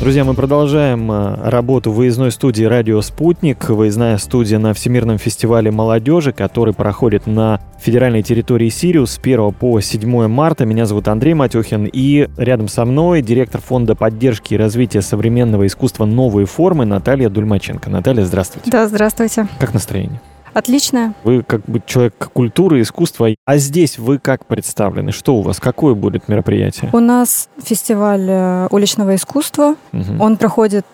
Друзья, мы продолжаем работу выездной студии «Радио Спутник». Выездная студия на Всемирном фестивале молодежи, который проходит на федеральной территории Сириус с 1 по 7 марта. Меня зовут Андрей Матюхин, и рядом со мной директор фонда поддержки и развития современного искусства «Новые формы» Наталья Дульмаченко. Наталья, здравствуйте. Да, здравствуйте. Как настроение? Отлично. Вы как бы человек культуры, искусства. А здесь вы как представлены? Что у вас? Какое будет мероприятие? У нас фестиваль уличного искусства. Он проходит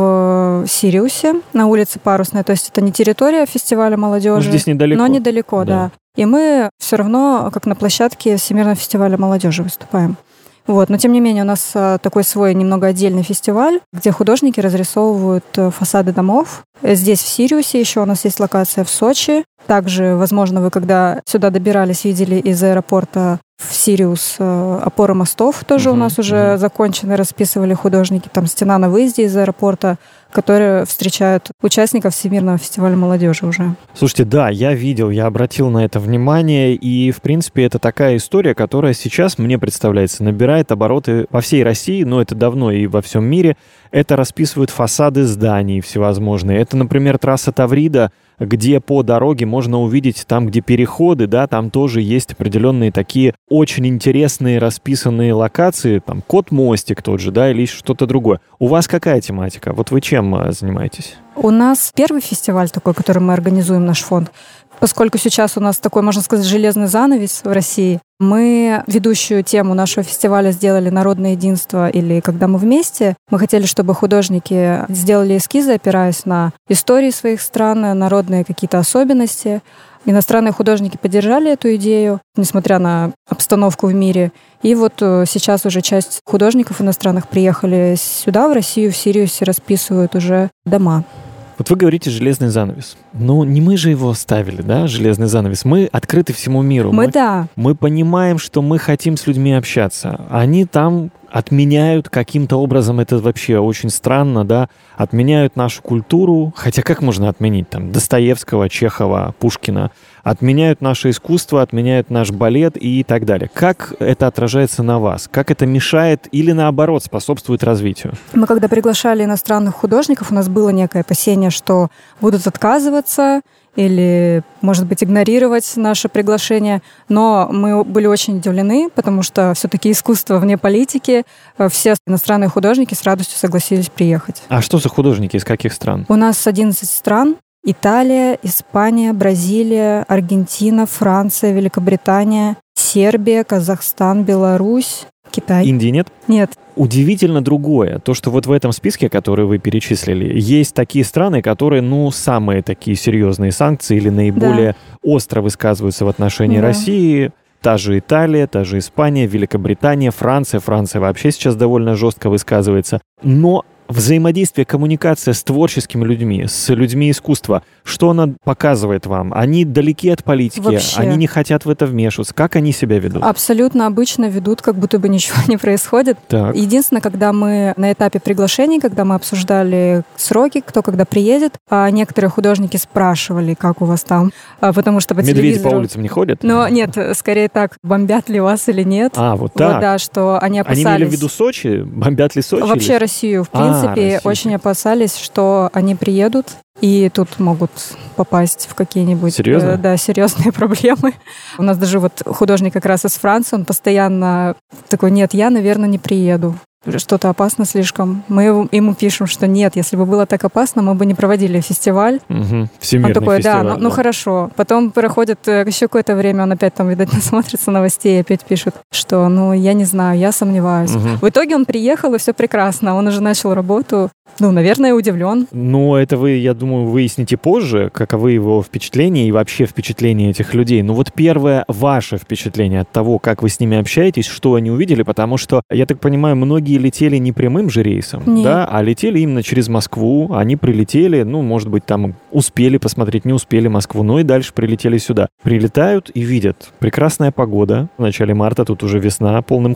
в Сириусе на улице Парусная. То есть это не территория фестиваля молодежи. Здесь недалеко. Но недалеко, да. И мы все равно, как на площадке Всемирного фестиваля молодежи выступаем. Вот. Но, тем не менее, у нас такой свой немного отдельный фестиваль, где художники разрисовывают фасады домов. Здесь, в Сириусе, еще у нас есть локация в Сочи. Также, возможно, вы, когда сюда добирались, видели из аэропорта в Сириус опоры мостов. Тоже у нас уже закончены, расписывали художники. Там стена на выезде из аэропорта, которые встречают участников Всемирного фестиваля молодежи уже. Слушайте, да, я видел, я обратил на это внимание, и, в принципе, это такая история, которая сейчас, мне представляется, набирает обороты по всей России, но это давно и во всем мире. Это расписывают фасады зданий всевозможные. Это, например, трасса Таврида, где по дороге можно увидеть там, где переходы, да, там тоже есть определенные такие очень интересные расписанные локации, там кот-мостик тот же, да, или что-то другое. У вас какая тематика? Вот вы чем занимаетесь? У нас первый фестиваль такой, который мы организуем, наш фонд. Поскольку сейчас у нас такой, можно сказать, железный занавес в России, мы ведущую тему нашего фестиваля сделали «Народное единство» или «Когда мы вместе». Мы хотели, чтобы художники сделали эскизы, опираясь на истории своих стран, народные какие-то особенности. Иностранные художники поддержали эту идею, несмотря на обстановку в мире. И вот сейчас уже часть художников иностранных приехали сюда, в Россию, в Сириусе, расписывают уже дома. Вот вы говорите «железный занавес». Но не мы же его ставили, да, железный занавес. Мы открыты всему миру. Мы понимаем, что мы хотим с людьми общаться. Они там отменяют каким-то образом, это вообще очень странно, да, отменяют нашу культуру, хотя как можно отменить там Достоевского, Чехова, Пушкина, отменяют наше искусство, отменяют наш балет и так далее. Как это отражается на вас? Как это мешает или наоборот способствует развитию? Мы когда приглашали иностранных художников, у нас было некое опасение, что будут отказываться или, может быть, игнорировать наше приглашение. Но мы были очень удивлены, потому что все-таки искусство вне политики. Все иностранные художники с радостью согласились приехать. А что за художники? Из каких стран? У нас 11 стран. Италия, Испания, Бразилия, Аргентина, Франция, Великобритания, Сербия, Казахстан, Беларусь, Китай. Индии нет? Нет. Удивительно другое, то, что вот в этом списке, который вы перечислили, есть такие страны, которые, самые такие серьезные санкции или наиболее остро высказываются в отношении России. Та же Италия, та же Испания, Великобритания, Франция. Франция вообще сейчас довольно жестко высказывается. Но взаимодействие, коммуникация с творческими людьми, с людьми искусства, что она показывает вам? Они далеки от политики, вообще. Они не хотят в это вмешиваться. Как они себя ведут? Абсолютно обычно ведут, как будто бы ничего не происходит. Так. Единственное, когда мы на этапе приглашений, когда мы обсуждали сроки, кто когда приедет, некоторые художники спрашивали, как у вас там, потому что по Медведи телевизору... по улицам не ходят? Но нет, скорее так, бомбят ли вас или нет. Вот так? Вот, да, что они опасались... Они имели в виду Сочи? Бомбят ли Сочи? Вообще Россию, в принципе, Россию. Очень опасались, что они приедут и тут могут попасть в какие-нибудь серьезные проблемы. У нас даже вот художник как раз из Франции, он постоянно такой: нет, я, наверное, не приеду. Что-то опасно слишком. Мы ему пишем, что нет, если бы было так опасно, мы бы не проводили фестиваль. Всемирный он такой: фестиваль. Ну хорошо. Потом проходит еще какое-то время, он опять там, видать, насмотрится новостей и опять пишет, что я не знаю, я сомневаюсь. В итоге он приехал, и все прекрасно. Он уже начал работу. Наверное, удивлен. Это вы, я думаю, выясните позже, каковы его впечатления и вообще впечатления этих людей. Вот первое ваше впечатление от того, как вы с ними общаетесь, что они увидели, потому что, я так понимаю, многие летели не прямым же рейсом, да, а летели именно через Москву. Они прилетели, может быть, там успели посмотреть, не успели Москву, но и дальше прилетели сюда. Прилетают и видят: прекрасная погода. В начале марта тут уже весна полным ходом.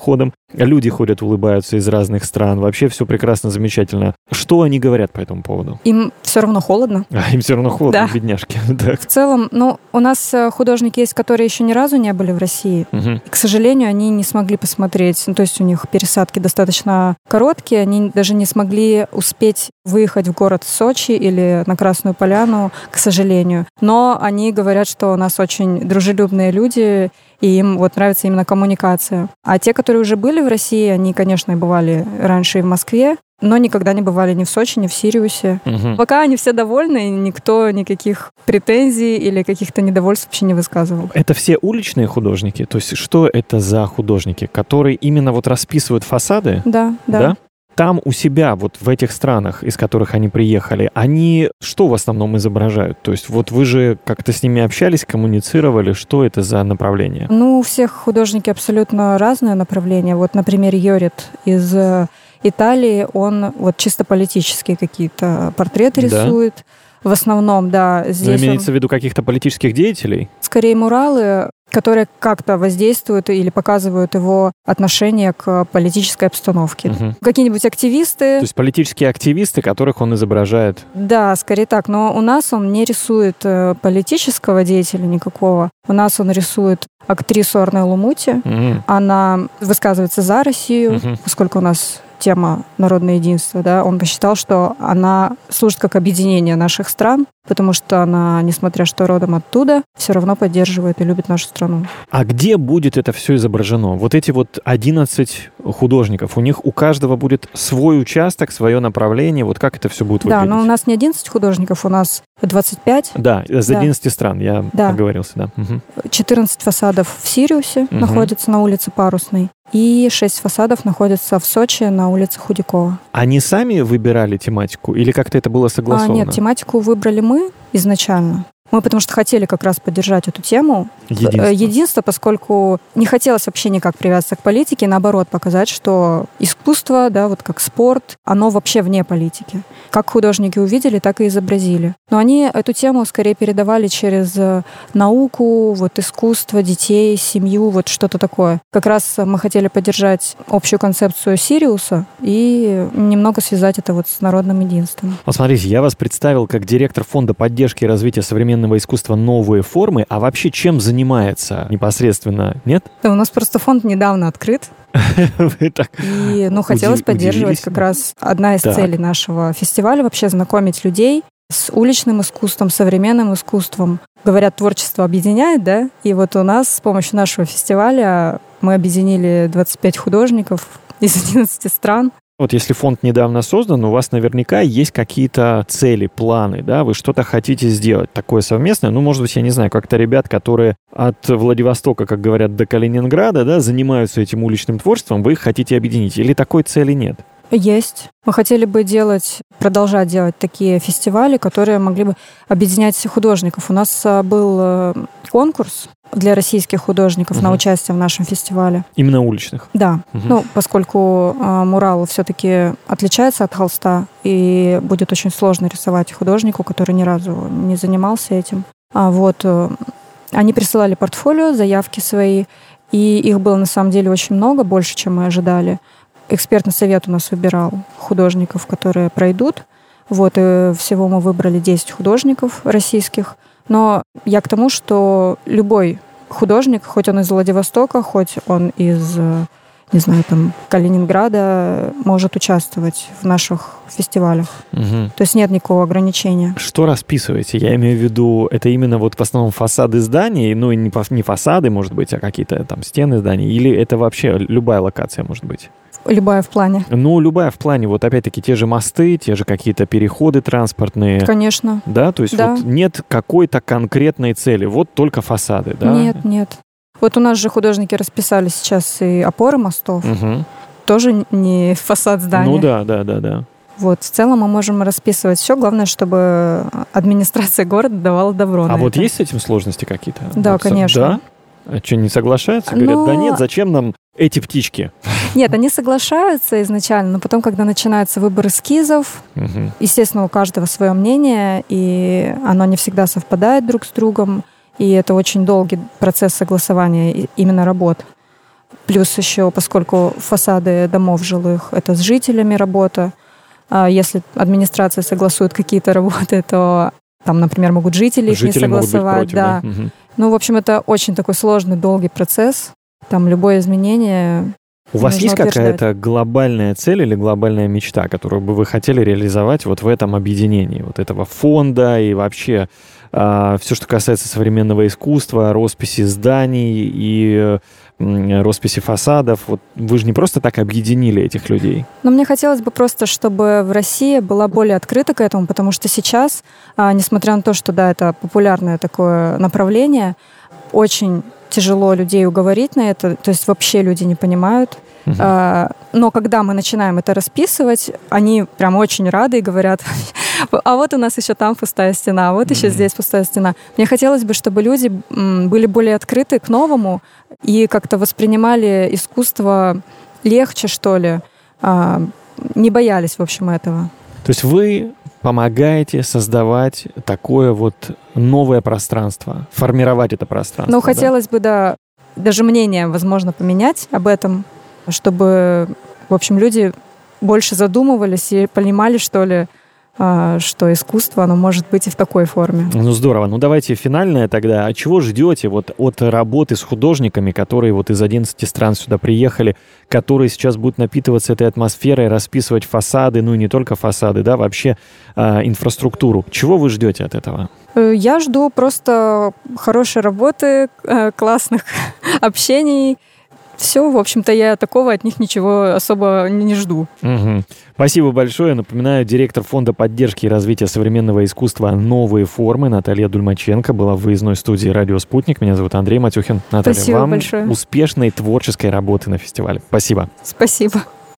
Люди ходят, улыбаются из разных стран. Вообще все прекрасно, замечательно. Что они говорят по этому поводу? Им все равно холодно. Им все равно холодно, Да. бедняжки. В целом, у нас художники есть, которые еще ни разу не были в России. И, к сожалению, они не смогли посмотреть. То есть у них пересадки достаточно короткие. Они даже не смогли успеть выехать в город Сочи или на Красную Поляну, к сожалению. Но они говорят, что у нас очень дружелюбные люди, и им нравится именно коммуникация. А те, которые уже были в России, они, конечно, бывали раньше и в Москве, но никогда не бывали ни в Сочи, ни в Сириусе. Пока они все довольны, и никто никаких претензий или каких-то недовольств вообще не высказывал. Это все уличные художники? То есть что это за художники, которые именно расписывают фасады? Да. Там у себя, в этих странах, из которых они приехали, они что в основном изображают? То есть вы же как-то с ними общались, коммуницировали, что это за направление? У всех художники абсолютно разное направление. Например, Йорит из Италии, он чисто политические какие-то портреты рисует. В основном, да. Здесь имеется в виду каких-то политических деятелей? Скорее муралы, которые как-то воздействуют или показывают его отношение к политической обстановке. Какие-нибудь активисты. То есть политические активисты, которых он изображает? Да, скорее так. Но у нас он не рисует политического деятеля никакого. У нас он рисует актрису Орнеллу Мути. Она высказывается за Россию, поскольку у нас тема народное единство, да, он посчитал, что она служит как объединение наших стран, потому что она, несмотря что родом оттуда, все равно поддерживает и любит нашу страну. А где будет это все изображено? Эти 11 художников, у них у каждого будет свой участок, свое направление, как это все будет выглядеть? Да, но у нас не 11 художников, у нас 25. Да, из 11 стран, я оговорился, да. 14 фасадов в Сириусе находятся на улице Парусной, и 6 фасадов находятся в Сочи на улице Худякова. Они сами выбирали тематику или как-то это было согласовано? Нет, тематику выбрали мы изначально. Мы потому что хотели как раз поддержать эту тему. Единство, поскольку не хотелось вообще никак привязаться к политике, наоборот, показать, что искусство, как спорт, оно вообще вне политики. Как художники увидели, так и изобразили. Но они эту тему скорее передавали через науку, искусство, детей, семью, что-то такое. Как раз мы хотели поддержать общую концепцию Сириуса и немного связать это с народным единством. Смотрите, я вас представил как директор фонда поддержки и развития современного искусства «Новые формы», а вообще чем занимается непосредственно, нет? Да, у нас просто фонд недавно открыт. И хотелось поддерживать как раз одна из целей нашего фестиваля, вообще знакомить людей с уличным искусством, современным искусством. Говорят, творчество объединяет, да? И у нас с помощью нашего фестиваля мы объединили 25 художников из 11 стран. Если фонд недавно создан, у вас наверняка есть какие-то цели, планы, да? Вы что-то хотите сделать такое совместное. Может быть, я не знаю, как-то ребят, которые от Владивостока, как говорят, до Калининграда, да, занимаются этим уличным творчеством, вы их хотите объединить. Или такой цели нет? Есть. Мы хотели бы продолжать делать такие фестивали, которые могли бы объединять художников. У нас был конкурс для российских художников на участие в нашем фестивале. Именно уличных? Да. Поскольку мурал все-таки отличается от холста, и будет очень сложно рисовать художнику, который ни разу не занимался этим. Они присылали портфолио, заявки свои, и их было на самом деле очень много, больше, чем мы ожидали. Экспертный совет у нас выбирал художников, которые пройдут. И всего мы выбрали 10 художников российских. Но я к тому, что любой художник, хоть он из Владивостока, хоть он из, Калининграда, может участвовать в наших фестивалях. То есть нет никакого ограничения. Что расписываете? Я имею в виду, это именно в основном фасады зданий, и не фасады, может быть, а какие-то стены зданий, или это вообще любая локация может быть? Любая в плане. Любая в плане. Опять-таки те же мосты, те же какие-то переходы транспортные. Конечно. Да, то есть нет какой-то конкретной цели, только фасады, да? Нет. У нас же художники расписали сейчас и опоры мостов. Тоже не фасад здания. Да. В целом мы можем расписывать все. Главное, чтобы администрация города давала добро на это. Есть с этим сложности какие-то? Да, конечно. Да? А что, не соглашаются? Говорят, да нет, зачем нам эти птички? Нет, они соглашаются изначально, но потом, когда начинается выбор эскизов, естественно, у каждого свое мнение, и оно не всегда совпадает друг с другом, и это очень долгий процесс согласования именно работ. Плюс еще, поскольку фасады домов жилых — это с жителями работа, если администрация согласует какие-то работы, то там, например, могут жители их не согласовать. Против, да. Угу. Ну, в общем, это очень такой сложный, долгий процесс. Там любое изменение... У вас есть какая-то глобальная цель или глобальная мечта, которую бы вы хотели реализовать вот в этом объединении, вот этого фонда и вообще все, что касается современного искусства, росписи зданий и росписи фасадов? Вот вы же не просто так объединили этих людей. Но мне хотелось бы просто, чтобы в России была более открыта к этому, потому что сейчас, несмотря на то, что да, это популярное такое направление, очень тяжело людей уговорить на это, то есть вообще люди не понимают. Но когда мы начинаем это расписывать, они прям очень рады и говорят: а вот у нас еще там пустая стена, а вот еще здесь пустая стена. Мне хотелось бы, чтобы люди были более открыты к новому и как-то воспринимали искусство легче, что ли, не боялись, в общем, этого. То есть вы помогаете создавать такое вот новое пространство, формировать это пространство. Ну, хотелось бы, да, даже мнение, возможно, поменять об этом, чтобы, в общем, люди больше задумывались и понимали, что ли, что искусство, оно может быть и в такой форме. Ну, здорово. Ну, давайте финальное тогда. А чего ждете вот от работы с художниками, которые вот из 11 стран сюда приехали, которые сейчас будут напитываться этой атмосферой, расписывать фасады, ну и не только фасады, да, вообще инфраструктуру? Чего вы ждете от этого? Я жду просто хорошей работы, классных общений. Все, в общем-то, я такого от них ничего особо не жду. Угу. Спасибо большое. Напоминаю, директор Фонда поддержки и развития современного искусства «Новые формы» Наталья Дульмаченко была в выездной студии «Радио Спутник». Меня зовут Андрей Матюхин. Наталья, спасибо вам большое. Успешной творческой работы на фестивале. Спасибо. Спасибо.